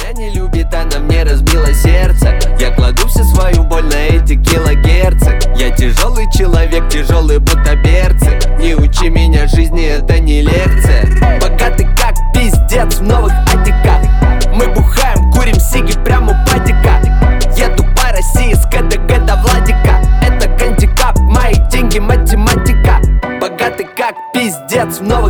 Меня не любит, она мне разбила сердце. Я кладу всю свою боль на эти килогерцы. Я тяжелый человек, тяжелый будто берцы. Не учи меня жизни, это не лекция. Богатый как пиздец в новых атиках. Мы бухаем, курим сиги прямо у падика. Еду по России с КДГ до Владика. Это гандикап, мои деньги математика. Богатый как пиздец в новых